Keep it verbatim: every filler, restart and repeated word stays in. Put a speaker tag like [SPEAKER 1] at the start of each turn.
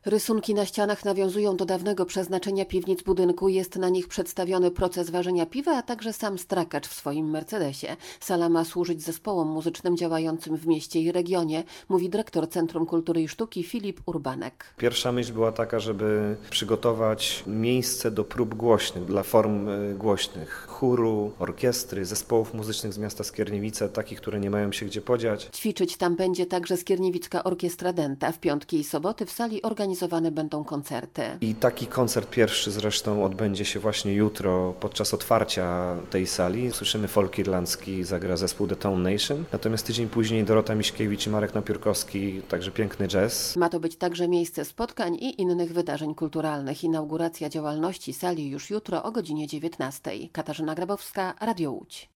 [SPEAKER 1] Rysunki na ścianach nawiązują do dawnego przeznaczenia piwnic budynku. Jest na nich przedstawiony proces ważenia piwa, a także sam Strakacz w swoim Mercedesie. Sala ma służyć zespołom muzycznym działającym w mieście i regionie, mówi dyrektor Centrum Kultury i Sztuki Filip Urbanek.
[SPEAKER 2] Pierwsza myśl była taka, żeby przygotować miejsce do prób głośnych, dla form głośnych, chóru, orkiestry, zespołów muzycznych z miasta Skierniewice, takich, które nie mają się gdzie podziać.
[SPEAKER 1] Ćwiczyć tam będzie także Skierniewicka Orkiestra Denta. W piątki i soboty w sali organizowane będą koncerty.
[SPEAKER 2] I taki koncert pierwszy zresztą odbędzie się właśnie jutro podczas otwarcia tej sali. Słyszymy folk irlandzki, zagra zespół The Tone Nation. Natomiast tydzień później Dorota Miśkiewicz i Marek Napiórkowski, także piękny jazz.
[SPEAKER 1] Ma to być także miejsce spotkań i innych wydarzeń kulturalnych. Inauguracja działalności sali już jutro o godzinie dziewiętnastej. Katarzyna Grabowska, Radio Łódź.